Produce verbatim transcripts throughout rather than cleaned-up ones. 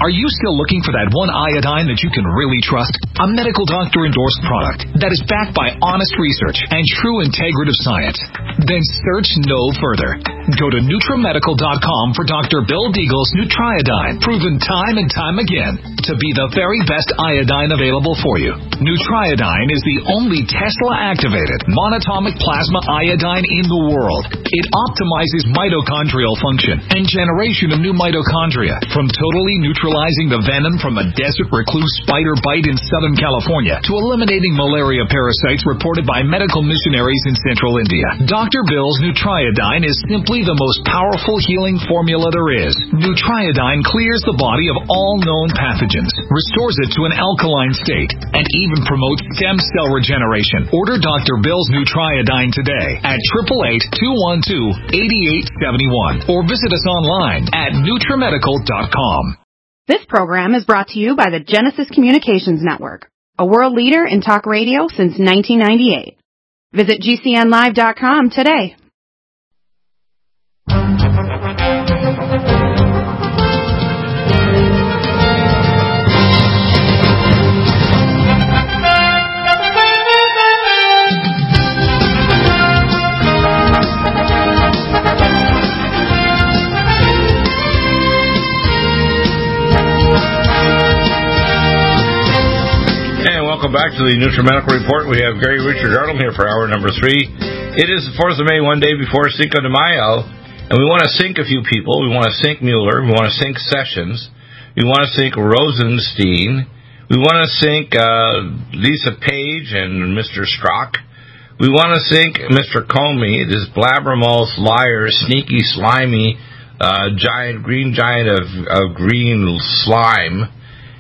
Are you still looking for that one iodine that you can really trust? A medical doctor-endorsed product that is backed by honest research and true integrative science? Then search no further. Go to NutriMedical dot com for Doctor Bill Deagle's Nutriodine, proven time and time again to be the very best iodine available for you. Nutriodine is the only Tesla-activated monatomic plasma iodine in the world. It optimizes mitochondrial function and generation of new mitochondria, from totally neutralizing the venom from a desert recluse spider bite in Southern California to eliminating malaria parasites reported by medical missionaries in central India. Doctor Bill's Nutriodine is simply the most powerful healing formula there is. Nutriodine clears the body of all known pathogens, restores it to an alkaline state, and even promotes stem cell regeneration. Order Doctor Bill's Nutriodine today at eight eight eight, two one two, eight eight seven one or visit us online at NutriMedical dot com. This program is brought to you by the Genesis Communications Network, a world leader in talk radio since nineteen ninety-eight. Visit G C N live dot com today. Welcome back to the NutriMedical Report. We have Gary Richard Arnold here for hour number three. It is the fourth of May, one day before Cinco de Mayo, and we want to sink a few people. We want to sink Mueller. We want to sink Sessions. We want to sink Rosenstein. We want to sink uh, Lisa Page and Mister Strzok. We want to sink Mister Comey, this blabbermouth, liar, sneaky, slimy, uh, giant, green giant of, of green slime.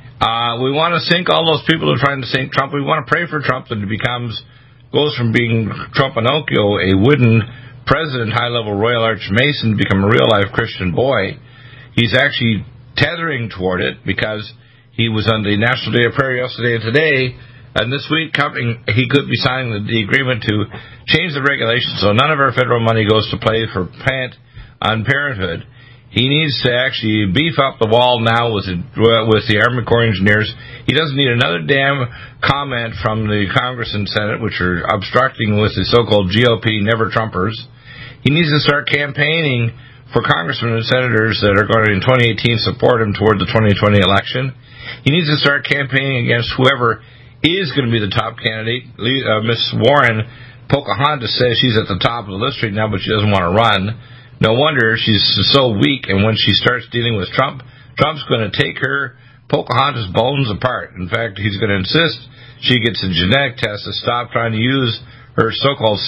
Uh, we want to sink all those people who are trying to sink Trump. We want to pray for Trump that he becomes, goes from being Trump-Pinocchio, a wooden president, high-level Royal Arch Mason, to become a real-life Christian boy. He's actually tethering toward it because he was on the National Day of Prayer yesterday and today, and this week coming, he could be signing the, the agreement to change the regulations so none of our federal money goes to play for Plant on Parenthood. He needs to actually beef up the wall now with the, with the Army Corps engineers. He doesn't need another damn comment from the Congress and Senate, which are obstructing with the so-called G O P never-Trumpers. He needs to start campaigning for congressmen and senators that are going to, in twenty eighteen, support him toward the twenty twenty election. He needs to start campaigning against whoever is going to be the top candidate. Uh, Miss Warren, Pocahontas says she's at the top of the list right now, but she doesn't want to run. No wonder she's so weak, and when she starts dealing with Trump, Trump's going to take her Pocahontas bones apart. In fact, he's going to insist she gets a genetic test to stop trying to use her so-called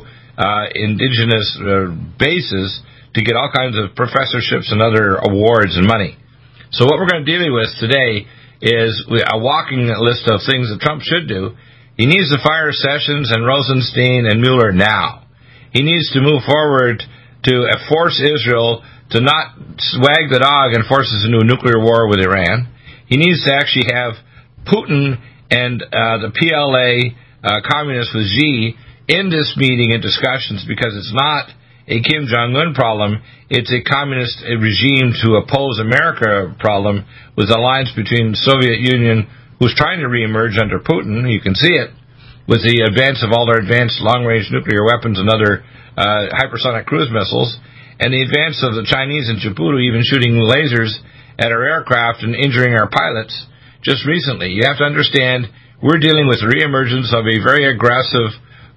pseudo-indigenous uh, uh, bases to get all kinds of professorships and other awards and money. So what we're going to deal with today is a walking list of things that Trump should do. He needs to fire Sessions and Rosenstein and Mueller now. He needs to move forward to force Israel to not wag the dog and force us into a nuclear war with Iran. He needs to actually have Putin and uh, the P L A uh, communists with Xi in this meeting and discussions, because it's not a Kim Jong-un problem, it's a communist regime to oppose America problem with the alliance between the Soviet Union, who's trying to reemerge under Putin. You can see it with the advance of all their advanced long-range nuclear weapons and other Uh, hypersonic cruise missiles, and the advance of the Chinese in Djibouti even shooting lasers at our aircraft and injuring our pilots just recently. You have to understand we're dealing with the reemergence of a very aggressive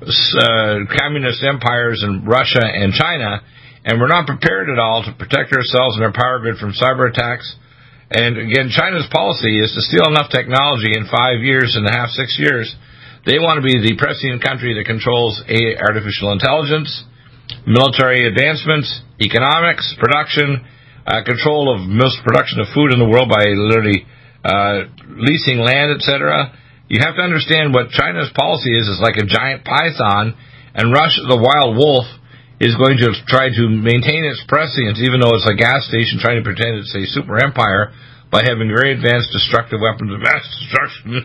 uh, communist empires in Russia and China, and we're not prepared at all to protect ourselves and our power grid from cyber attacks. And again, China's policy is to steal enough technology in five years and a half, six years. They want to be the prescient country that controls a, artificial intelligence, military advancements, economics, production, uh, control of most production of food in the world by literally uh, leasing land, et cetera. You have to understand what China's policy is, is like a giant python, and Russia, the wild wolf, is going to try to maintain its prescience, even though it's a gas station trying to pretend it's a super empire, by having very advanced destructive weapons of mass destruction.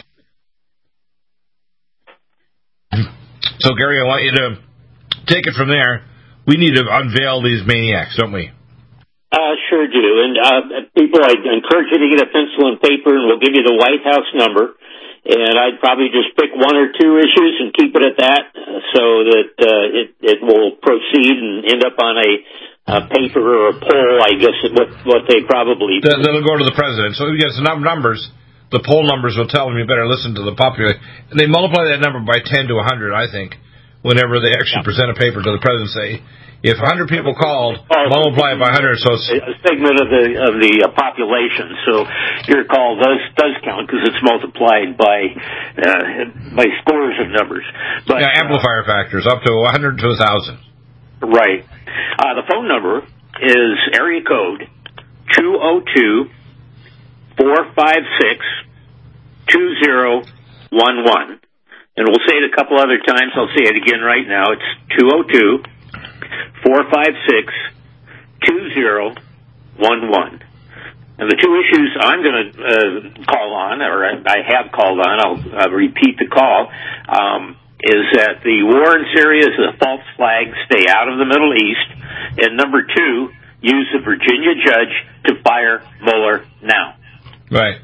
So, Gary, I want you to take it from there. We need to unveil these maniacs, don't we? Uh, sure do. And uh, people, I encourage you to get a pencil and paper, and we'll give you the White House number. And I'd probably just pick one or two issues and keep it at that, uh, so that uh, it it will proceed and end up on a, a paper or a poll. I guess what what they probably Then it'll go to the president. So yes, the numbers, the poll numbers will tell them you better listen to the population. And they multiply that number by ten to a hundred, I think, whenever they actually yeah. present a paper to the president. Say, if a hundred people called, oh, multiply it by a hundred, so it's a segment of the of the uh, population. So your call does does count because it's multiplied by uh, by scores of numbers. But, yeah, amplifier uh, factors up to a hundred to a thousand. Right. Uh, the phone number is area code two zero two four five six two zero one one, and we'll say it a couple other times. I'll say it again right now. It's two zero two. Four five six two zero one one, and the two issues I'm going to uh, call on, or I have called on, I'll uh, repeat the call, um, is that the war in Syria is a false flag, stay out of the Middle East, and number two, use the Virginia judge to fire Mueller now. Right,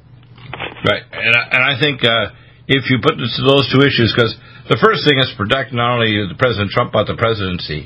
right, and I, and I think uh, if you put this, those two issues, because the first thing is protect not only the President Trump but the presidency.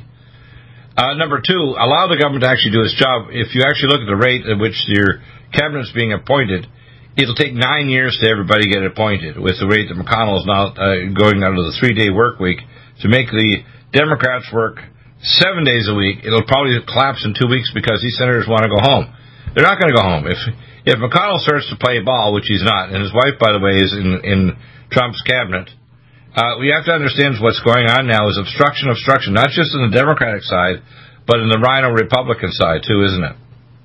Uh, number two, allow the government to actually do its job. If you actually look at the rate at which your cabinet is being appointed, it'll take nine years to everybody get appointed, with the rate that McConnell is now uh, going out of the three-day work week. To make the Democrats work seven days a week, it'll probably collapse in two weeks because these senators want to go home. They're not going to go home. If if McConnell starts to play ball, which he's not, and his wife, by the way, is in, in Trump's cabinet, Uh, we have to understand what's going on now is obstruction, obstruction, not just in the Democratic side, but in the Rhino Republican side, too, isn't it?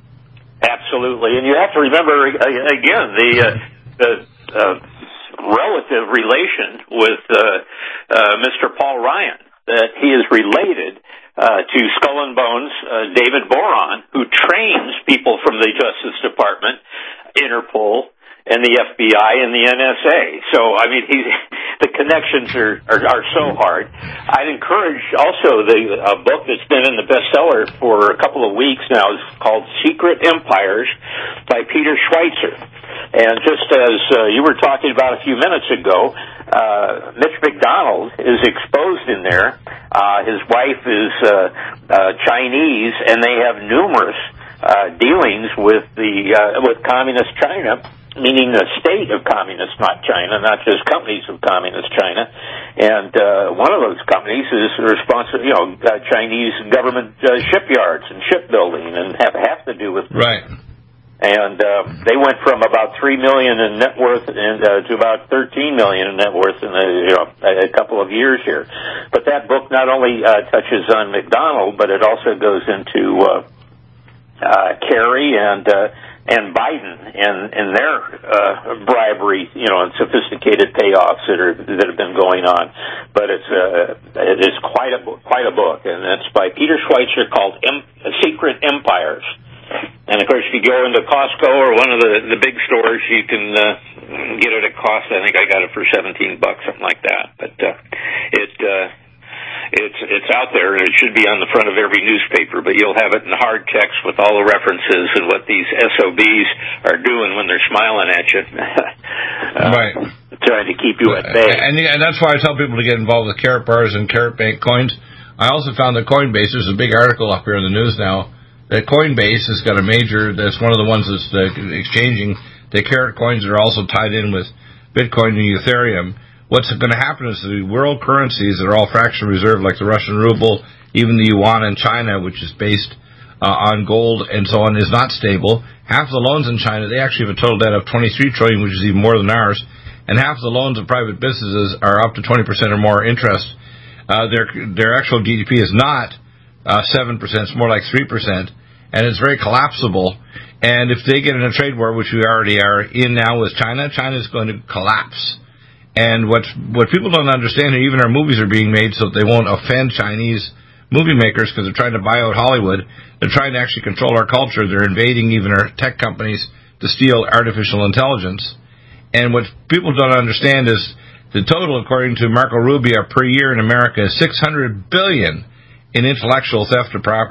Absolutely. And you have to remember, again, the, uh, the uh, relative relation with uh, uh, Mister Paul Ryan, that he is related uh, to Skull and Bones uh, David Boron, who trains people from the Justice Department, Interpol, and the F B I and the N S A. So, I mean, he's, the connections are, are, are so hard. I'd encourage also the a book that's been in the bestseller for a couple of weeks now is called Secret Empires by Peter Schweitzer. And just as uh, you were talking about a few minutes ago, uh, Mitch McDonald is exposed in there. Uh, his wife is uh, uh, Chinese, and they have numerous uh, dealings with the uh, with communist China, meaning the state of communist, not China, not just companies of communist China. And uh, one of those companies is responsible, you know, uh, Chinese government uh, shipyards and shipbuilding, and have have to do with right. And uh, they went from about three million in net worth and, uh, to about thirteen million in net worth in a, you know, a couple of years here. But that book not only uh, touches on McDonald, but it also goes into uh, uh, Kerry and uh, and Biden and, and their uh, bribery, you know, and sophisticated payoffs that are that have been going on. But it's uh, it is quite a quite a book, and it's by Peter Schweitzer called em- Secret Empires. And of course, if you go into Costco or one of the, the big stores, you can uh, get it at cost. I think I got it for seventeen bucks, something like that. But uh, it uh, it's it's out there, and it should be on the front of every newspaper. But you'll have it in hard text with all the references and what these S O Bs are doing when they're smiling at you, uh, right? Trying to keep you at bay. And, and that's why I tell people to get involved with Carrot Bars and Carrot Bank coins. I also found that Coinbase. There's a big article up here in the news now. That Coinbase has got a major, that's one of the ones that's uh, exchanging the Carrot coins that are also tied in with Bitcoin and Ethereum. What's going to happen is the world currencies that are all fractional reserve, like the Russian ruble, even the yuan in China, which is based uh, on gold and so on, is not stable. Half the loans in China, they actually have a total debt of twenty-three trillion dollars, which is even more than ours, and half the loans of private businesses are up to twenty percent or more interest. Uh, their, their actual G D P is not uh, seven percent, it's more like three percent. And it's very collapsible. And if they get in a trade war, which we already are in now with China, China is going to collapse. And what what people don't understand, and even our movies are being made so that they won't offend Chinese movie makers because they're trying to buy out Hollywood. They're trying to actually control our culture. They're invading even our tech companies to steal artificial intelligence. And what people don't understand is the total, according to Marco Rubio, per year in America is six hundred billion dollars in intellectual theft of property.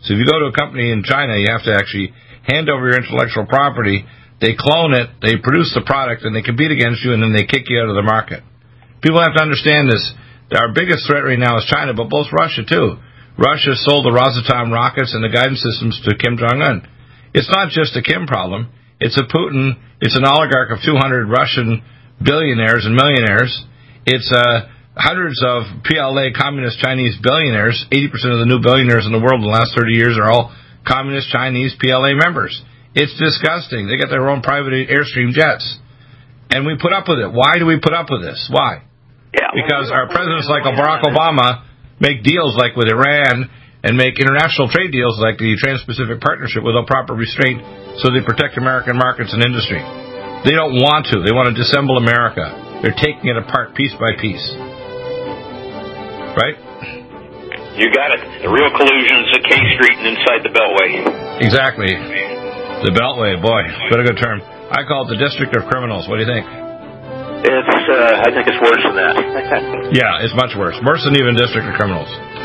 So if you go to a company in China, you have to actually hand over your intellectual property. They clone it, they produce the product, and they compete against you, and then they kick you out of the market. People have to understand this. Our biggest threat right now is China, but both Russia, too. Russia sold the Rosatom rockets and the guidance systems to Kim Jong-un. It's not just a Kim problem. It's a Putin. It's an oligarch of two hundred Russian billionaires and millionaires. It's uh, hundreds of P L A, communist Chinese billionaires. eighty percent of the new billionaires in the world in the last thirty years are all communist Chinese P L A members. It's disgusting. They got their own private Airstream jets. And we put up with it. Why do we put up with this? Why? Yeah, because our presidents like Barack Obama make deals like with Iran and make international trade deals like the Trans-Pacific Partnership without proper restraint so they protect American markets and industry. They don't want to. They want to disassemble America. They're taking it apart piece by piece. Right? You got it. The real collusion's at K Street and inside the Beltway. Exactly. The Beltway, boy, what a good term. I call it the District of Criminals. What do you think? It's, uh, I think it's worse than that. Yeah, it's much worse. Worse than even District of Criminals.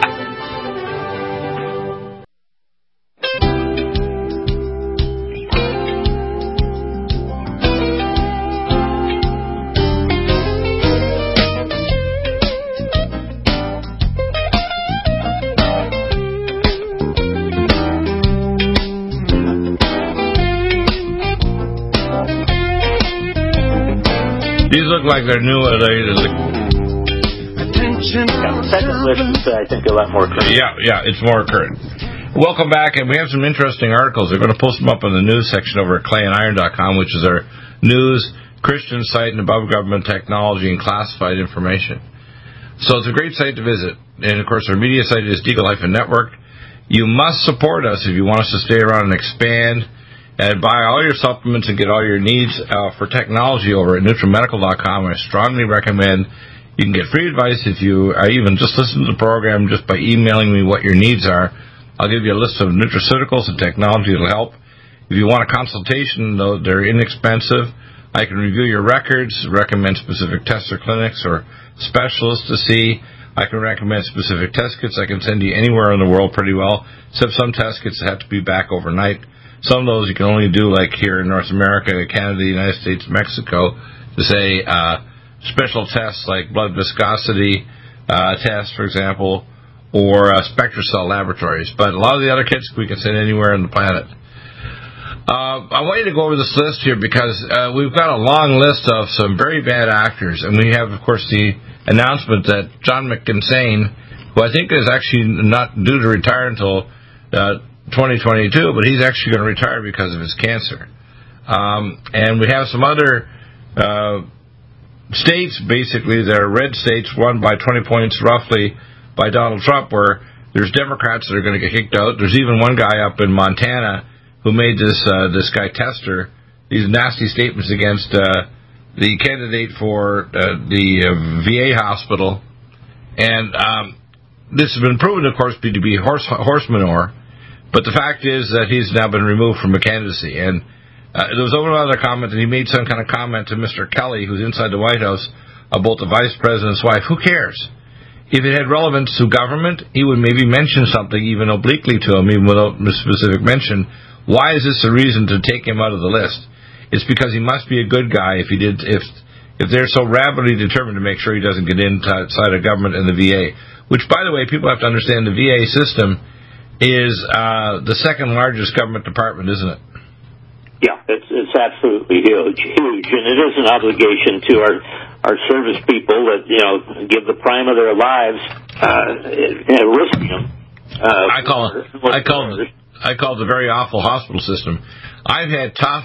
These look like they're new. Uh, they, they, yeah, the second list is, uh, I think, a lot more current. Yeah, yeah, it's more current. Welcome back, and we have some interesting articles. They're going to post them up in the news section over at clay and iron dot com, which is our news, Christian site, and above government technology and classified information. So it's a great site to visit. And, of course, our media site is Deagle Life and Network. You must support us if you want us to stay around and expand and buy all your supplements and get all your needs uh, for technology over at NutriMedical dot com. I strongly recommend. You can get free advice if you uh, even just listen to the program just by emailing me what your needs are. I'll give you a list of nutraceuticals and technology that will help. If you want a consultation, though, they're inexpensive. I can review your records, recommend specific tests or clinics or specialists to see. I can recommend specific test kits. I can send you anywhere in the world pretty well, except some test kits have to be back overnight. Some of those you can only do like here in North America, Canada, the United States, Mexico, to say uh, special tests like blood viscosity uh, tests, for example, or uh, SpectraCell laboratories. But a lot of the other kits we can send anywhere on the planet. Uh, I want you to go over this list here because uh, we've got a long list of some very bad actors. And we have, of course, the announcement that John McInsane, who I think is actually not due to retire until uh, twenty twenty-two, but he's actually going to retire because of his cancer. Um, and we have some other uh, states, basically, that are red states, won by twenty points roughly by Donald Trump, where there's Democrats that are going to get kicked out. There's even one guy up in Montana who made this uh, this guy Tester these nasty statements against uh, the candidate for uh, the uh, V A hospital. And um, this has been proven, of course, to be horse, horse manure. But the fact is that he's now been removed from a candidacy. And uh, there was one other comment, and he made some kind of comment to Mister Kelly, who's inside the White House, about the vice president's wife. Who cares? If it had relevance to government, he would maybe mention something even obliquely to him, even without specific mention. Why is this a reason to take him out of the list? It's because he must be a good guy if he did if if they're so rabidly determined to make sure he doesn't get inside of government and the V A. Which, by the way, people have to understand the V A system is uh, the second largest government department, isn't it? Yeah, it's it's absolutely huge, huge, and it is an obligation to our our service people that, you know, give the prime of their lives, uh, and risking them. Uh, I call it. I call it. I call it the very awful hospital system. I've had tough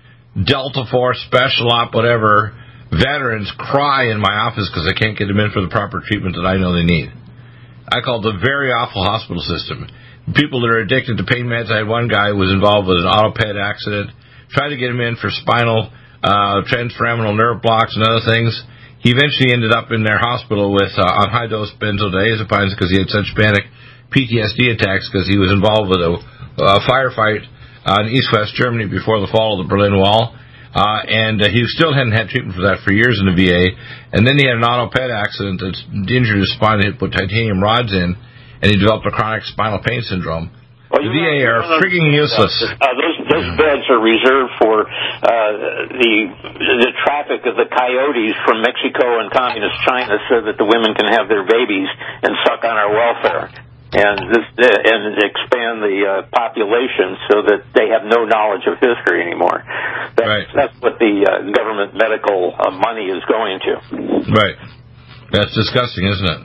Delta Force, Special Op, whatever veterans cry in my office because I can't get them in for the proper treatment that I know they need. I call it the very awful hospital system. People that are addicted to pain meds. I had one guy who was involved with an autoped accident. Tried to get him in for spinal uh, transforaminal nerve blocks and other things. He eventually ended up in their hospital with uh, on high-dose benzodiazepines because he had such panic P T S D attacks because he was involved with a, a firefight uh, in East-West Germany before the fall of the Berlin Wall. Uh, and uh, he still hadn't had treatment for that for years in the V A. And then he had an autoped accident that injured his spine and put titanium rods in. And he developed a chronic spinal pain syndrome. Well, the V A are frigging useless. Uh, those those beds are reserved for uh, the the traffic of the coyotes from Mexico and communist China, so that the women can have their babies and suck on our welfare, and this and expand the uh, population so that they have no knowledge of history anymore. That's, right. That's what the uh, government medical uh, money is going to. Right. That's disgusting, isn't it?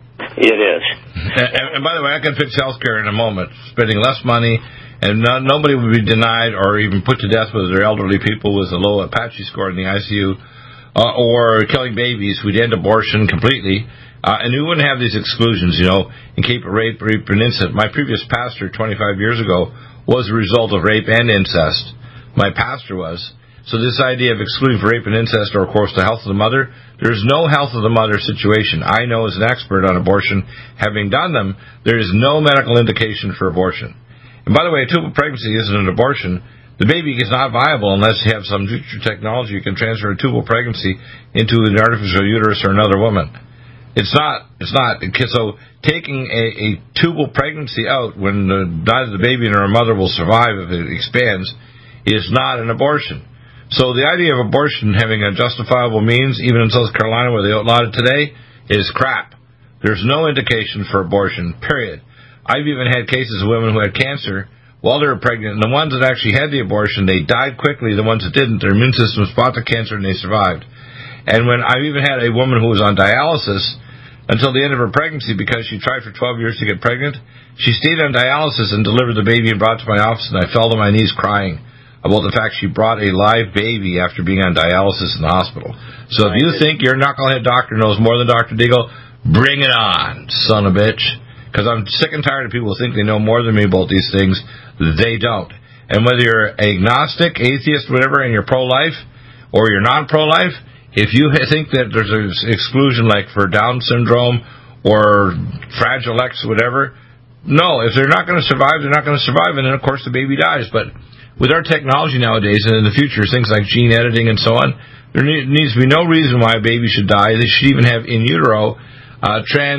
It is. And, and by the way, I can fix healthcare in a moment, spending less money, and no, nobody would be denied or even put to death with their elderly people with a low Apache score in the I C U, uh, or killing babies. We'd end abortion completely, uh, and we wouldn't have these exclusions, you know, and keep rape, rape, and incest. My previous pastor twenty-five years ago was a result of rape and incest. My pastor was. So this idea of excluding for rape and incest, or, of course, the health of the mother, there's no health of the mother situation. I know as an expert on abortion, having done them, there is no medical indication for abortion. And by the way, a tubal pregnancy isn't an abortion. The baby is not viable unless you have some future technology you can transfer a tubal pregnancy into an artificial uterus or another woman. It's not. It's not. So taking a, a tubal pregnancy out when the, neither the baby nor a mother will survive if it expands is not an abortion. So the idea of abortion having a justifiable means, even in South Carolina where they outlawed it today, is crap. There's no indication for abortion, period. I've even had cases of women who had cancer while they were pregnant, and the ones that actually had the abortion, they died quickly. The ones that didn't, their immune system fought the cancer and they survived. And when I've even had a woman who was on dialysis until the end of her pregnancy because she tried for twelve years to get pregnant, she stayed on dialysis and delivered the baby and brought it to my office, and I fell to my knees crying about the fact she brought a live baby after being on dialysis in the hospital. So if you think your knucklehead doctor knows more than Doctor Deagle, bring it on, son of a bitch. Because I'm sick and tired of people who think they know more than me about these things. They don't. And whether you're agnostic, atheist, whatever, and you're pro-life, or you're non-pro-life, if you think that there's an exclusion like for Down syndrome or Fragile X, whatever, no, if they're not going to survive, they're not going to survive, and then, of course, the baby dies. But with our technology nowadays, and in the future, things like gene editing and so on, there needs to be no reason why a baby should die. They should even have in utero uh, trans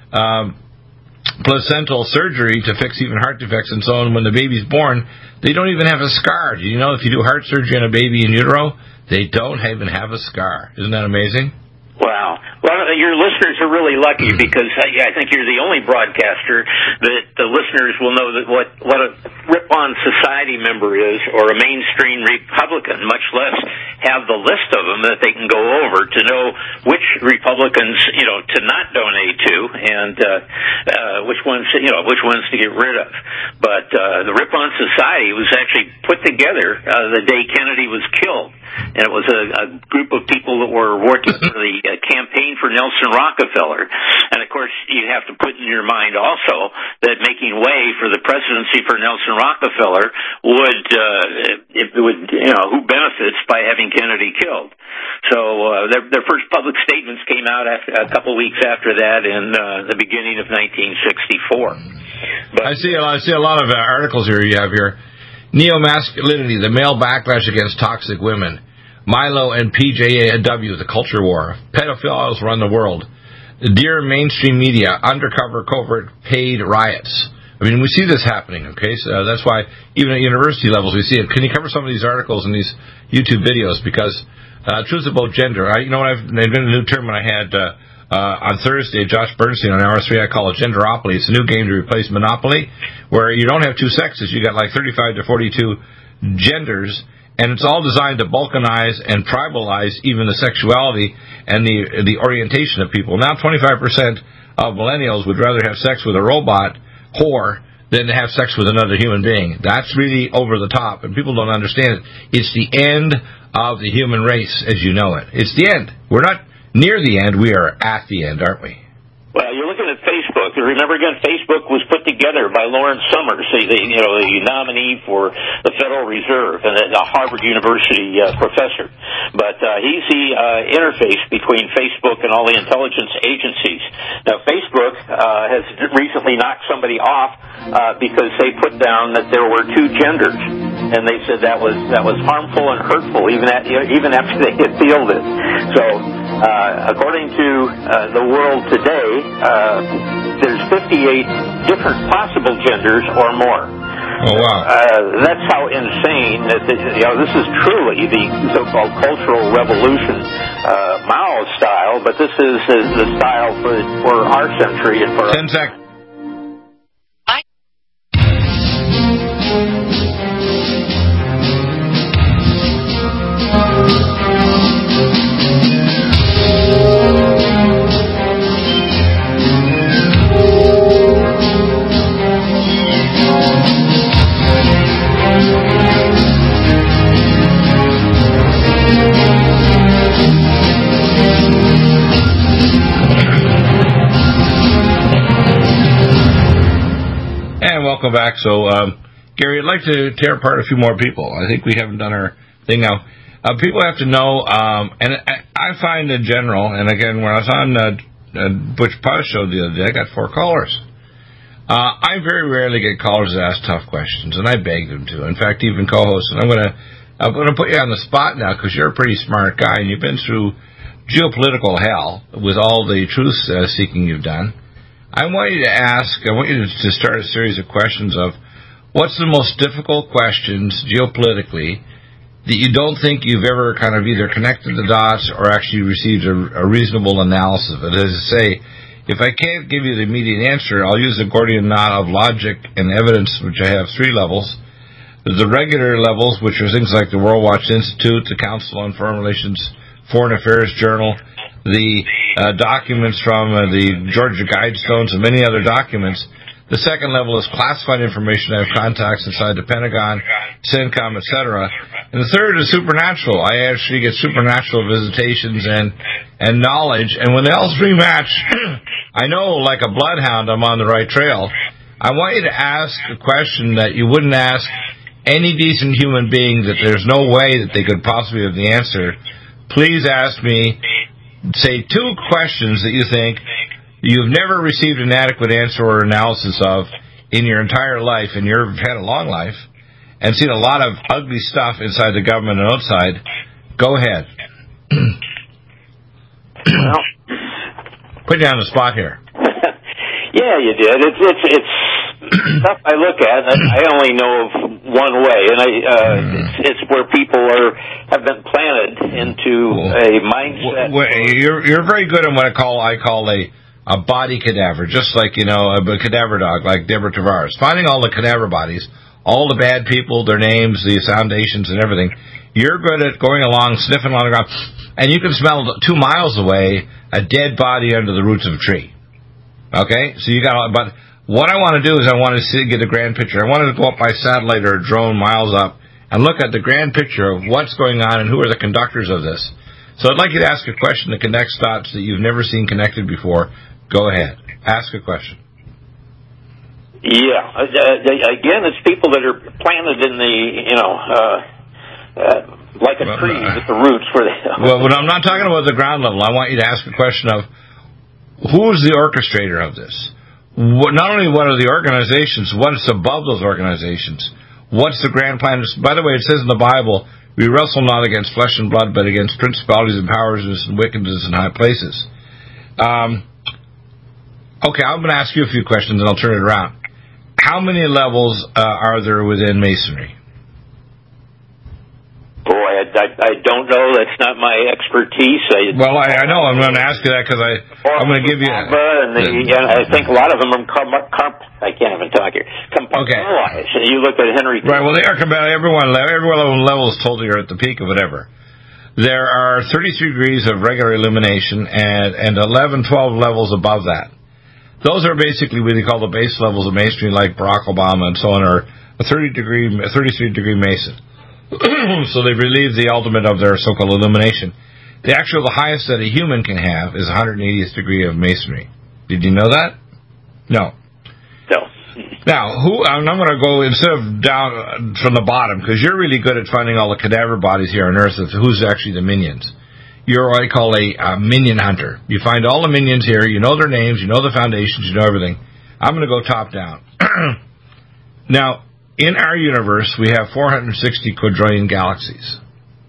um, placental surgery to fix even heart defects and so on. When the baby's born, they don't even have a scar. Do you know if you do heart surgery on a baby in utero, they don't even have a scar? Isn't that amazing? Wow. Well, your listeners are really lucky because I think you're the only broadcaster that the listeners will know that what, what a Rip-On Society member is or a mainstream Republican, much less have the list of them that they can go over to know which Republicans, you know, to not donate to and uh, uh, which ones, you know, which ones to get rid of. But uh, the Rip-On Society was actually put together uh, the day Kennedy was killed, and it was a, a group of people that were working for the uh, campaign for Nelson Rockefeller. And, of course, you have to put in your mind also that making way for the presidency for Nelson Rockefeller would, uh, it would, you know, who benefits by having Kennedy killed. So uh, their, their first public statements came out after, a couple weeks after that in uh, the beginning of nineteen sixty-four. But, I see, I see a lot of uh, articles here you have here. Neo-masculinity, the male backlash against toxic women. Milo and P J A W, the culture war. Pedophiles run the world. Dear mainstream media, undercover, covert, paid riots. I mean, we see this happening, okay? So that's why even at university levels we see it. Can you cover some of these articles and these YouTube videos? Because uh, truth about gender, I, you know what, I've invented a new term when I had uh, uh, on Thursday, Josh Bernstein on R S three, I call it genderopoly. It's a new game to replace Monopoly, where you don't have two sexes. You got like thirty-five to forty-two genders, and it's all designed to balkanize and tribalize even the sexuality and the the orientation of people. Now twenty-five percent of millennials would rather have sex with a robot whore than to have sex with another human being. That's really over the top, and people don't understand it. It's the end of the human race as you know it. It's the end. We're not near the end. We are at the end, aren't we? Well, you're looking at Facebook. Remember, again, Facebook was put together by Lawrence Summers, the, the, you know, the nominee for the Federal Reserve and a Harvard University uh, professor. But uh, he's the uh, interface between Facebook and all the intelligence agencies. Now, Facebook uh, has recently knocked somebody off uh, because they put down that there were two genders, and they said that was that was harmful and hurtful, even at, even after they appealed it. So, uh, according to uh, the world today, Uh, there's fifty-eight different possible genders or more. Oh, wow. Uh, that's how insane that this, you know, this is truly the so-called Cultural Revolution, uh, Mao style, but this is, is the style for, for our century and for... Ten seconds. Welcome back. So, um, Gary, I'd like to tear apart a few more people. I think we haven't done our thing now. Uh, people have to know, um, and I find in general, and again, when I was on uh, uh, Butch Paz show the other day, I got four callers. Uh, I very rarely get callers that ask tough questions, and I beg them to. In fact, even co-hosts, and I'm going to I'm going to put you on the spot now because you're a pretty smart guy, and you've been through geopolitical hell with all the truth-seeking uh, you've done. I want you to ask, I want you to start a series of questions of what's the most difficult questions geopolitically that you don't think you've ever kind of either connected the dots or actually received a, a reasonable analysis of it. As I say, if I can't give you the immediate answer, I'll use the Gordian knot of logic and evidence, which I have three levels. There's the regular levels, which are things like the World Watch Institute, the Council on Foreign Relations, Foreign Affairs Journal, the uh, documents from uh, the Georgia Guidestones and many other documents. The second level is classified information. I have contacts inside the Pentagon, CENTCOM, et cetera. And the third is supernatural. I actually get supernatural visitations and and knowledge. And when they all three match, I know like a bloodhound I'm on the right trail. I want you to ask a question that you wouldn't ask any decent human being that there's no way that they could possibly have the answer. Please ask me, say two questions that you think you've never received an adequate answer or analysis of in your entire life, and you've had a long life, and seen a lot of ugly stuff inside the government and outside. Go ahead. Well, put you on the spot here. Yeah, you did. It's it's it's stuff I look at, and I only know of one way, and I uh, it's, it's where people are have been planted into a mindset. Well, you're you're very good at what I call I call a a body cadaver, just like you know a, a cadaver dog, like Deborah Tavares, finding all the cadaver bodies, all the bad people, their names, the foundations, and everything. You're good at going along, sniffing along the ground, and you can smell two miles away a dead body under the roots of a tree. Okay, so you got, but what I want to do is I want to see, get a grand picture. I wanted to go up by satellite or a drone miles up and look at the grand picture of what's going on and who are the conductors of this. So I'd like you to ask a question that connects dots that you've never seen connected before. Go ahead, ask a question. Yeah, uh, again, it's people that are planted in the, you know, uh, uh, like a well, tree uh, with the roots where they. Well, but I'm not talking about the ground level. I want you to ask a question of, who's the orchestrator of this? What, not only what are the organizations, what is above those organizations? What's the grand plan? By the way, it says in the Bible, we wrestle not against flesh and blood, but against principalities and powers and wickedness in high places. Um, okay, I'm going to ask you a few questions, and I'll turn it around. How many levels uh, are there within Masonry? Boy, I, I, I don't know. That's not my expertise. I, well, I, I know. I'm going to ask you that because I, I'm going to give you... And the, and I think a lot of them are... Com- com- I can't even talk here. Compartmentalized. Okay. You look at Henry... Right, well, they are... Everyone, everyone level is told you're at the peak of whatever. There are thirty-three degrees of regular illumination and, and eleven, twelve levels above that. Those are basically what they call the base levels of Masonry, like Barack Obama and so on, are a thirty degree, thirty-three degree Mason. So they've relieved the ultimate of their so-called illumination. The actual, the highest that a human can have is one hundred eightieth degree of Masonry. Did you know that? No. No. Now, who? I'm going to go instead of down from the bottom, because you're really good at finding all the cadaver bodies here on Earth of who's actually the minions. You're what I call a, a minion hunter. You find all the minions here. You know their names. You know the foundations. You know everything. I'm going to go top down. Now, in our universe, we have four hundred sixty quadrillion galaxies.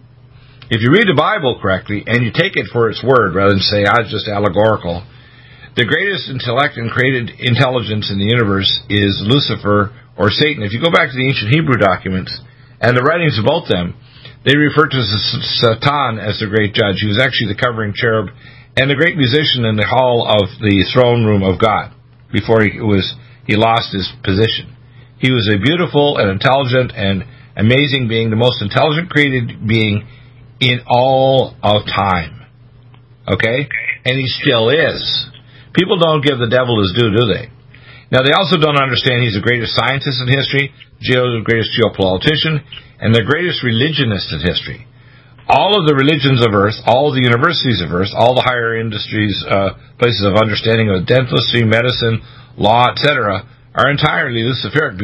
If you read the Bible correctly, and you take it for its word, rather than say, ah, it's just allegorical, The greatest intellect and created intelligence in the universe is Lucifer or Satan. If you go back to the ancient Hebrew documents and the writings about them, they refer to Satan as the great judge. He was actually the covering cherub and the great musician in the hall of the throne room of God before he was he lost his position. He was a beautiful and intelligent and amazing being, the most intelligent created being in all of time. Okay? And he still is. People don't give the devil his due, do they? Now, they also don't understand he's the greatest scientist in history, the greatest geopolitician, and the greatest religionist in history. All of the religions of Earth, all of the universities of Earth, all the higher industries, uh, places of understanding of dentistry, medicine, law, et cetera, are entirely Luciferic.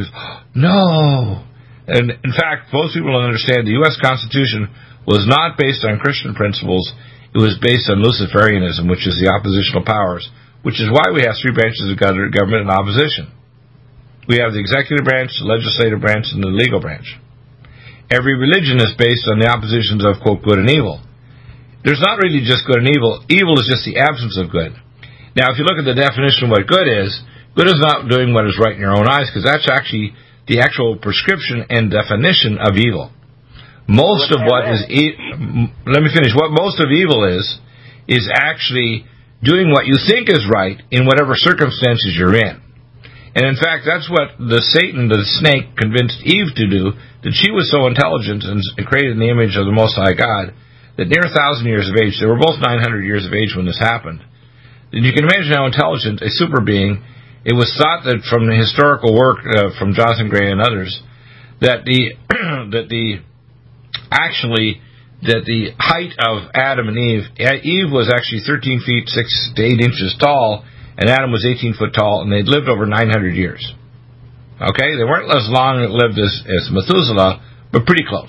No! And in fact, most people don't understand the U S Constitution was not based on Christian principles. It was based on Luciferianism, which is the oppositional powers, which is why we have three branches of government in opposition. We have the executive branch, the legislative branch, and the legal branch. Every religion is based on the oppositions of, quote, good and evil. There's not really just good and evil. Evil is just the absence of good. Now, if you look at the definition of what good is, good is not doing what is right in your own eyes, because that's actually the actual prescription and definition of evil. Most of what is, e- let me finish, what most of evil is, is actually doing what you think is right in whatever circumstances you're in. And in fact, that's what the Satan, the snake, convinced Eve to do, that she was so intelligent and created in the image of the Most High God, that near a thousand years of age, they were both nine hundred years of age when this happened. And you can imagine how intelligent a super being. It was thought that from the historical work uh, from Jonathan Gray and others, that the that the actually that the height of Adam and Eve, Eve was actually thirteen feet six to eight inches tall, and Adam was eighteen foot tall, and they'd lived over nine hundred years. Okay, they weren't as long lived as, as Methuselah, but pretty close.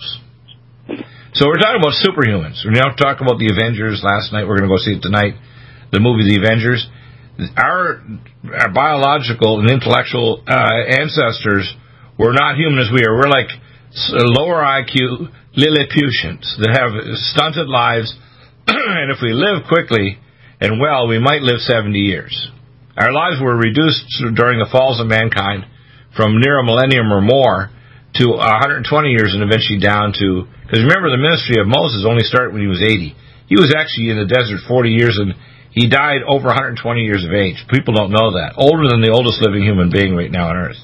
So we're talking about superhumans. We're now talking about the Avengers. Last night, we're going to go see it tonight, the movie The Avengers. Our, our biological and intellectual uh, ancestors were not human as we are. We're like lower I Q Lilliputians that have stunted lives, and if we live quickly and well, we might live seventy years. Our lives were reduced during the falls of mankind from near a millennium or more to one hundred twenty years and eventually down to, because remember the ministry of Moses only started when he was eighty. He was actually in the desert forty years and he died over one hundred twenty years of age. People don't know that. Older than the oldest living human being right now on Earth.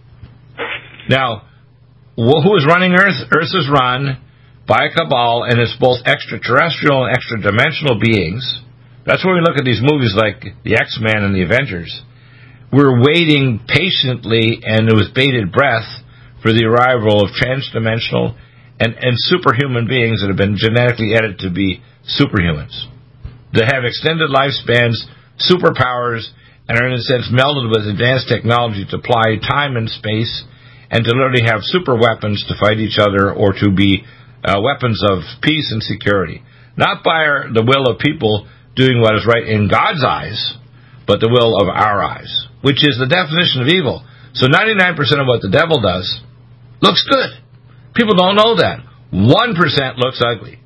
Now, who is running Earth? Earth is run by a cabal, and it's both extraterrestrial and extra-dimensional beings. That's why we look at these movies like the X-Men and the Avengers. We're waiting patiently and with bated breath for the arrival of trans-dimensional and, and superhuman beings that have been genetically edited to be superhumans, that have extended lifespans, superpowers, and are in a sense melded with advanced technology to apply time and space and to literally have super weapons to fight each other or to be uh, weapons of peace and security. Not by our, the will of people doing what is right in God's eyes, but the will of our eyes, which is the definition of evil. So ninety-nine percent of what the devil does looks good. People don't know that. one percent looks ugly.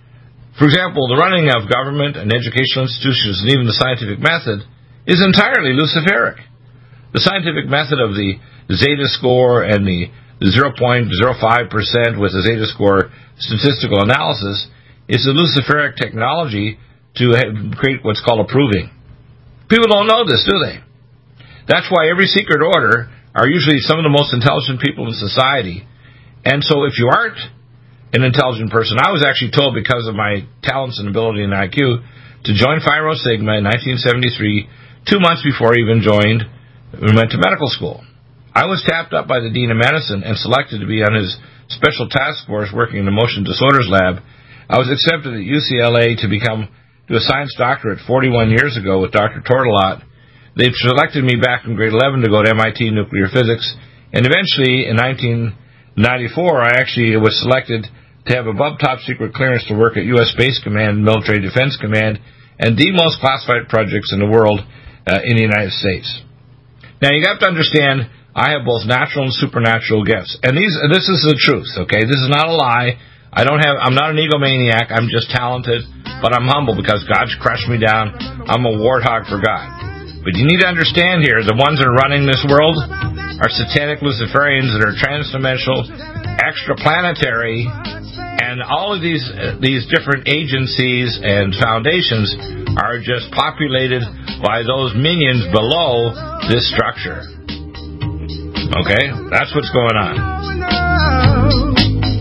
For example, the running of government and educational institutions and even the scientific method is entirely Luciferic. The scientific method of the Zeta score and the zero point zero five percent with the Zeta score statistical analysis is the Luciferic technology to create what's called a proving. People don't know this, do they? That's why every secret order are usually some of the most intelligent people in society. And so if you aren't an intelligent person, I was actually told because of my talents and ability and I Q to join Phi Rho Sigma in nineteen seventy-three, two months before I even joined and went to medical school. I was tapped up by the Dean of Medicine and selected to be on his special task force working in the motion disorders lab. I was accepted at U C L A to become to a science doctorate forty-one years ago with Doctor Tortolot. They selected me back in grade eleven to go to M I T nuclear physics, and eventually in nineteen ninety-four I actually was selected to have above top secret clearance to work at U S Space Command, Military Defense Command, and the most classified projects in the world uh, in the United States. Now you have to understand, I have both natural and supernatural gifts, and these this is the truth. Okay, this is not a lie. I don't have. I'm not an egomaniac. I'm just talented, but I'm humble because God's crushed me down. I'm a warthog for God. But you need to understand here, the ones that are running this world are satanic Luciferians that are transdimensional, extraplanetary, and all of these uh, these different agencies and foundations are just populated by those minions below this structure. Okay? That's what's going on.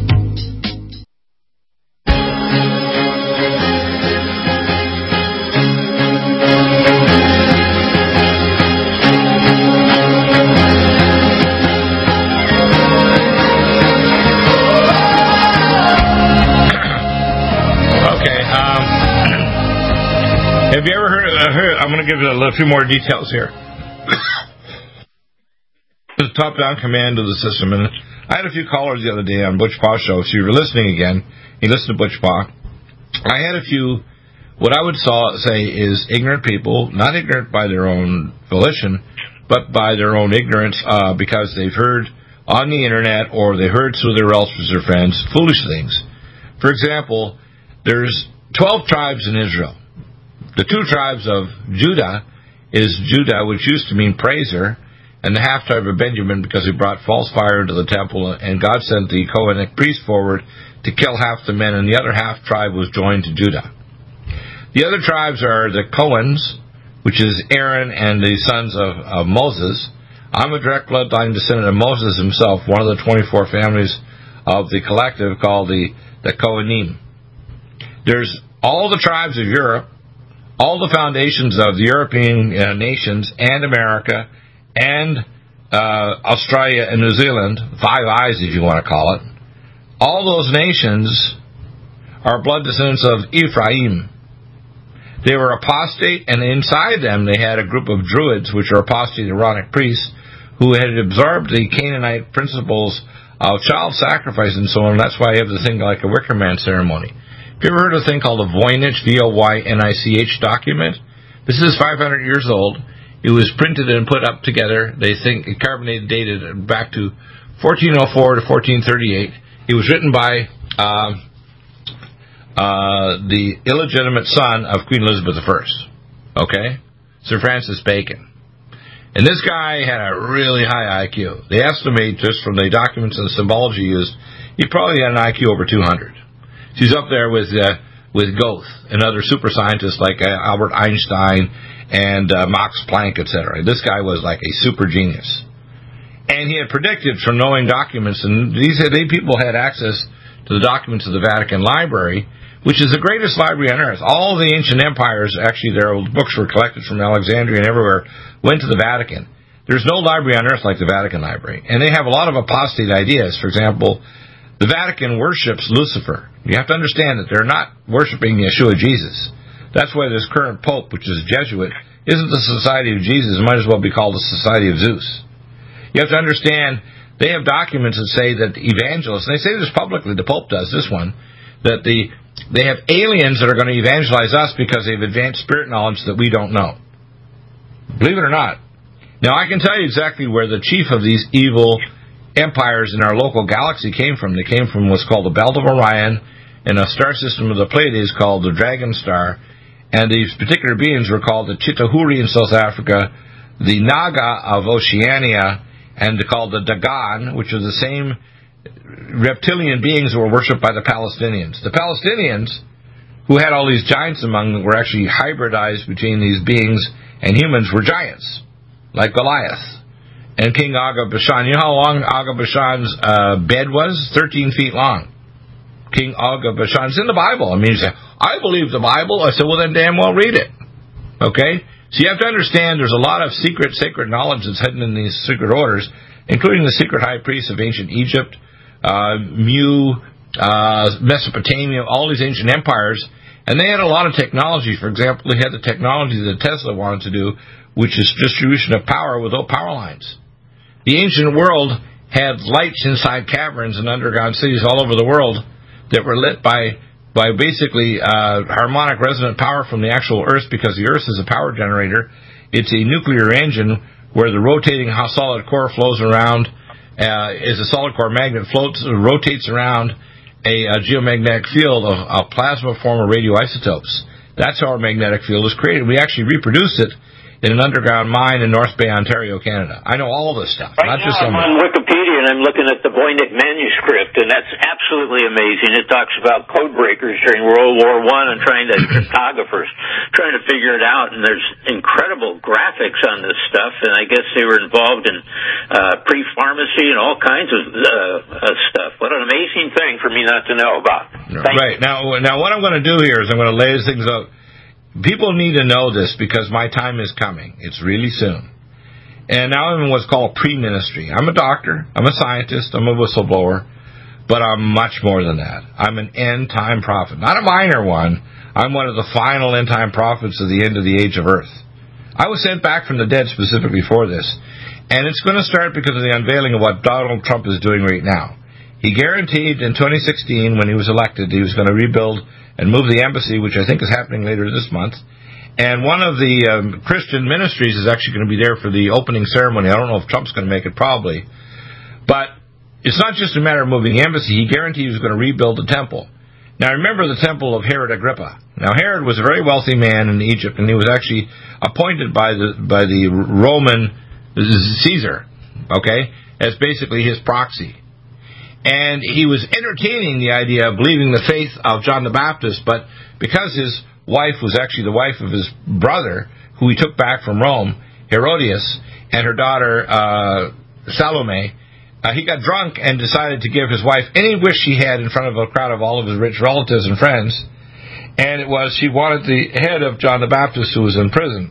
Have you ever heard of, uh, heard, I'm going to give you a little few more details here. The top-down command of the system. And I had a few callers the other day on Butch Paw show. So you were listening again. You listened to Butch Paw. I had a few, what I would saw, say is ignorant people, not ignorant by their own volition, but by their own ignorance uh, because they've heard on the internet or they heard through their relatives or friends foolish things. For example, there's twelve tribes in Israel. The two tribes of Judah is Judah, which used to mean praiser, and the half-tribe of Benjamin because he brought false fire into the temple, and God sent the Cohenic priest forward to kill half the men, and the other half-tribe was joined to Judah. The other tribes are the Cohens, which is Aaron and the sons of, of Moses. I'm a direct bloodline descendant of Moses himself, one of the twenty-four families of the collective called the, the Kohanim. There's all the tribes of Europe, all the foundations of the European uh, nations and America and uh, Australia and New Zealand, Five Eyes if you want to call it, all those nations are blood descendants of Ephraim. They were apostate, and inside them they had a group of druids, which are apostate Aaronic priests, who had absorbed the Canaanite principles of child sacrifice and so on. That's why you have the thing like a Wicker Man ceremony. Have you ever heard of a thing called a Voynich, V O Y N I C H document? This is five hundred years old. It was printed and put up together. They think it carbonated dated back to fourteen oh four to fourteen thirty-eight. It was written by uh, uh, the illegitimate son of Queen Elizabeth the First. Okay? Sir Francis Bacon. And this guy had a really high I Q. They estimate, just from the documents and the symbology used, he probably had an I Q over two hundred. She's up there with uh, with Goethe and other super scientists like uh, Albert Einstein and uh, Max Planck, et cetera. This guy was like a super genius. And he had predicted from knowing documents, and these, these people had access to the documents of the Vatican Library, which is the greatest library on earth. All the ancient empires, actually their books were collected from Alexandria and everywhere, went to the Vatican. There's no library on earth like the Vatican Library. And they have a lot of apostate ideas. For example, the Vatican worships Lucifer. You have to understand that they're not worshiping Yeshua Jesus. That's why this current Pope, which is a Jesuit, isn't the Society of Jesus. It might as well be called the Society of Zeus. You have to understand, they have documents that say that the evangelists, and they say this publicly, the Pope does this one, that the they have aliens that are going to evangelize us because they've advanced spirit knowledge that we don't know. Believe it or not. Now, I can tell you exactly where the chief of these evil empires in our local galaxy came from. They came from what's called the Belt of Orion and a star system of the Pleiades called the Dragon Star. And these particular beings were called the Chitahuri in South Africa, the Naga of Oceania, and called the Dagon, which are the same reptilian beings that were worshipped by the Palestinians. The Palestinians, who had all these giants among them, were actually hybridized between these beings and humans, were giants, like Goliath. And King Og of Bashan, you know how long Og of Bashan's uh, bed was? thirteen feet long. King Og of Bashan. It's in the Bible. I mean, you say, I believe the Bible. I said, well, then damn well read it. Okay? So you have to understand there's a lot of secret, sacred knowledge that's hidden in these secret orders, including the secret high priests of ancient Egypt, uh, Mu, uh, Mesopotamia, all these ancient empires. And they had a lot of technology. For example, they had the technology that Tesla wanted to do, which is distribution of power without power lines. The ancient world had lights inside caverns and underground cities all over the world that were lit by by basically uh, harmonic resonant power from the actual Earth, because the Earth is a power generator. It's a nuclear engine where the rotating solid core flows around, uh, is a solid core magnet, floats, rotates around a, a geomagnetic field of a plasma form of radioisotopes. That's how our magnetic field is created. We actually reproduce it in an underground mine in North Bay, Ontario, Canada. I know all this stuff, right not now just some. I'm on Wikipedia and I'm looking at the Voynich manuscript, and that's absolutely amazing. It talks about code breakers during World War One and trying to cartographers trying to figure it out, and there's incredible graphics on this stuff. And I guess they were involved in uh, pre-pharmacy and all kinds of uh, uh, stuff. What an amazing thing for me not to know about. Thank right you. now, now what I'm going to do here is I'm going to lay things out. People need to know this because my time is coming. It's really soon. And now I'm in what's called pre-ministry. I'm a doctor. I'm a scientist. I'm a whistleblower. But I'm much more than that. I'm an end-time prophet. Not a minor one. I'm one of the final end-time prophets of the end of the age of Earth. I was sent back from the dead specifically for this. And it's going to start because of the unveiling of what Donald Trump is doing right now. He guaranteed in twenty sixteen, when he was elected, he was going to rebuild and move the embassy, which I think is happening later this month. And one of the um, Christian ministries is actually going to be there for the opening ceremony. I don't know if Trump's going to make it, probably. But it's not just a matter of moving the embassy. He guaranteed he was going to rebuild the temple. Now, remember the temple of Herod Agrippa. Now, Herod was a very wealthy man in Egypt, and he was actually appointed by the by the Roman Caesar, okay, as basically his proxy. And he was entertaining the idea of leaving the faith of John the Baptist, but because his wife was actually the wife of his brother, who he took back from Rome, Herodias, and her daughter, uh, Salome, uh, he got drunk and decided to give his wife any wish she had in front of a crowd of all of his rich relatives and friends. And it was she wanted the head of John the Baptist, who was in prison.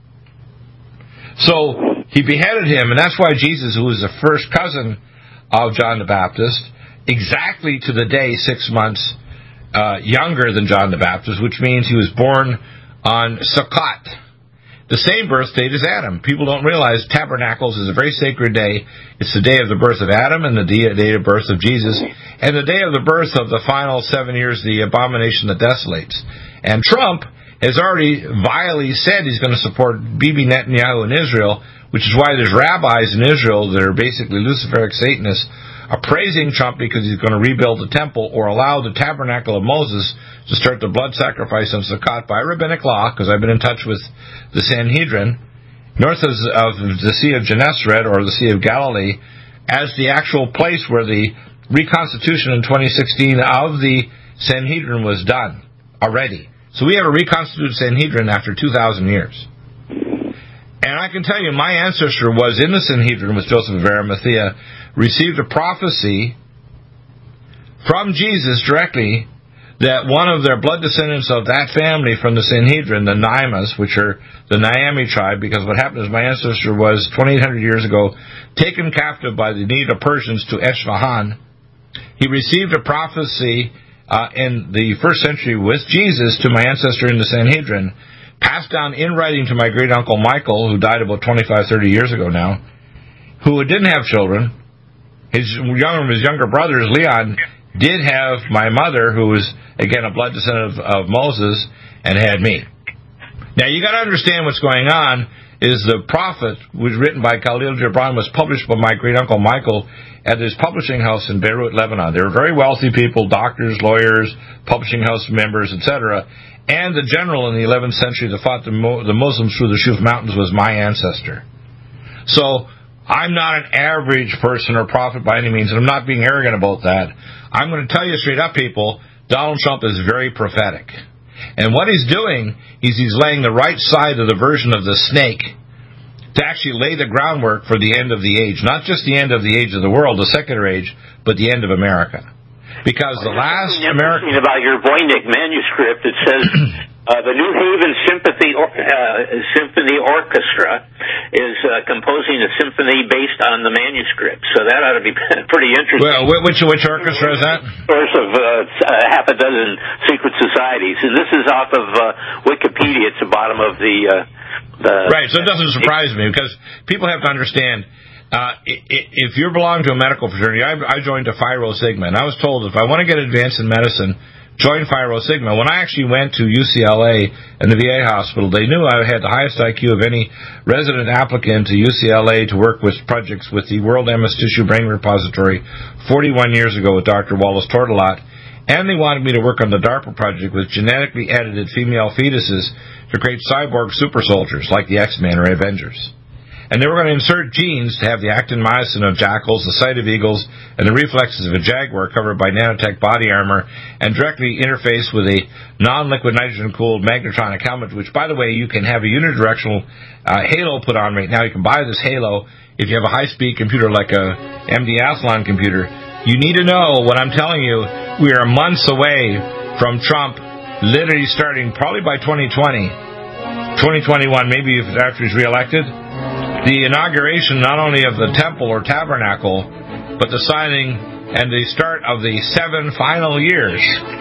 So he beheaded him, and that's why Jesus, who was the first cousin of John the Baptist, exactly to the day six months uh, younger than John the Baptist, which means he was born on Sukkot, the same birth date as Adam. People don't realize Tabernacles is a very sacred day. It's the day of the birth of Adam and the day of birth of Jesus, and the day of the birth of the final seven years, the abomination that desolates. And Trump has already vilely said he's going to support Bibi Netanyahu in Israel, which is why there's rabbis in Israel that are basically Luciferic Satanists are praising Trump because he's going to rebuild the temple or allow the tabernacle of Moses to start the blood sacrifice on Sukkot by rabbinic law, because I've been in touch with the Sanhedrin, north of the Sea of Gennesaret or the Sea of Galilee, as the actual place where the reconstitution in twenty sixteen of the Sanhedrin was done already. So we have a reconstituted Sanhedrin after two thousand years. And I can tell you, my ancestor was in the Sanhedrin with Joseph of Arimathea, received a prophecy from Jesus directly that one of their blood descendants of that family from the Sanhedrin, the Naimas, which are the Naomi tribe, because what happened is my ancestor was twenty-eight hundred years ago taken captive by the Medo Persians to Esfahan. He received a prophecy uh, in the first century with Jesus to my ancestor in the Sanhedrin, passed down in writing to my great-uncle Michael, who died about twenty-five, thirty years ago now, who didn't have children. His younger, his younger brothers, Leon, did have my mother, who was, again, a blood descendant of, of Moses, and had me. Now, you got to understand what's going on is the prophet, was written by Khalil Gibran, was published by my great-uncle Michael at his publishing house in Beirut, Lebanon. They were very wealthy people, doctors, lawyers, publishing house members, et cetera. And the general in the eleventh century that fought the, Mo- the Muslims through the Shuf Mountains was my ancestor. So I'm not an average person or prophet by any means, and I'm not being arrogant about that. I'm going to tell you straight up, people, Donald Trump is very prophetic. And what he's doing is he's laying the right side of the version of the snake to actually lay the groundwork for the end of the age. Not just the end of the age of the world, the secular age, but the end of America. Because the last American... about your Voynich manuscript, it says uh, the New Haven Sympathy or, uh, Symphony Orchestra is uh, composing a symphony based on the manuscript. So that ought to be pretty interesting. Well, which which orchestra is that? Source of uh, half a dozen secret societies, and this is off of uh, Wikipedia. It's the bottom of the. Uh, the right, so it doesn't surprise me because people have to understand. Uh, if you belong to a medical fraternity, I, I joined a Phi Rho Sigma, and I was told if I want to get advanced in medicine, join Phi Rho Sigma. When I actually went to U C L A and the V A hospital, they knew I had the highest I Q of any resident applicant to U C L A to work with projects with the World M S Tissue Brain Repository forty-one years ago with Doctor Wallace Tortolot. And they wanted me to work on the DARPA project with genetically edited female fetuses to create cyborg super soldiers like the X-Men or Avengers. And they were going to insert genes to have the actin myosin of jackals, the sight of eagles, and the reflexes of a jaguar covered by nanotech body armor and directly interface with a non-liquid nitrogen-cooled magnetronic helmet, which, by the way, you can have a unidirectional uh, halo put on right now. You can buy this halo if you have a high-speed computer like a M D Athlon computer. You need to know what I'm telling you. We are months away from Trump literally starting probably by twenty twenty, twenty twenty-one, maybe if after he's reelected, the inauguration not only of the temple or tabernacle, but the signing and the start of the seven final years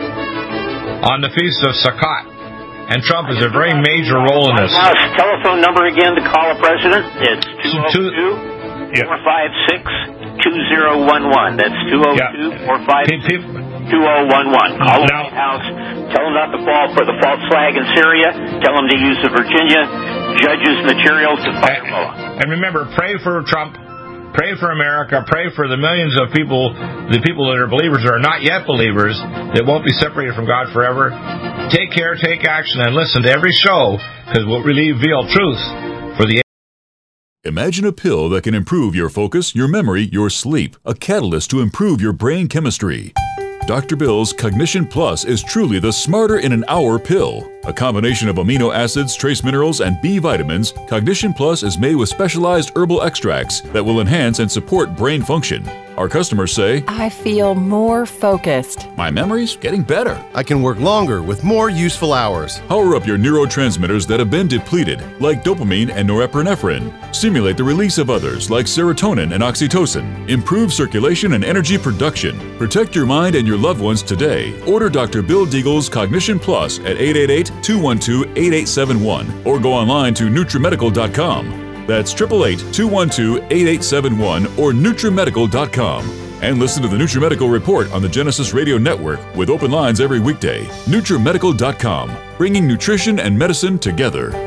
on the Feast of Sukkot. And Trump has a very major role in this. White House telephone number again to call a president. It's two oh two, four five six, two oh one one. That's two oh two, four five six, two oh one one. Call the White House. Tell them not to fall for the false flag in Syria. Tell them to use the Virginia judges' material to fight Ebola. And remember, pray for Trump. Pray for America. Pray for the millions of people, the people that are believers or are not yet believers, that won't be separated from God forever. Take care, take action, and listen to every show, because we'll reveal truth for the. Imagine a pill that can improve your focus, your memory, your sleep, a catalyst to improve your brain chemistry. Doctor Bill's Cognition Plus is truly the smarter in an hour pill. A combination of amino acids, trace minerals, and B vitamins, Cognition Plus is made with specialized herbal extracts that will enhance and support brain function. Our customers say, I feel more focused. My memory's getting better. I can work longer with more useful hours. Power up your neurotransmitters that have been depleted, like dopamine and norepinephrine. Stimulate the release of others, like serotonin and oxytocin. Improve circulation and energy production. Protect your mind and your loved ones today. Order Doctor Bill Deagle's Cognition Plus at eight eight eight, two one two, eight eight seven one or go online to Nutrimedical dot com. That's eight eight eight, two one two, eight eight seven one or Nutrimedical dot com. And listen to the Nutrimedical Report on the Genesis Radio Network with open lines every weekday. Nutrimedical dot com, bringing nutrition and medicine together.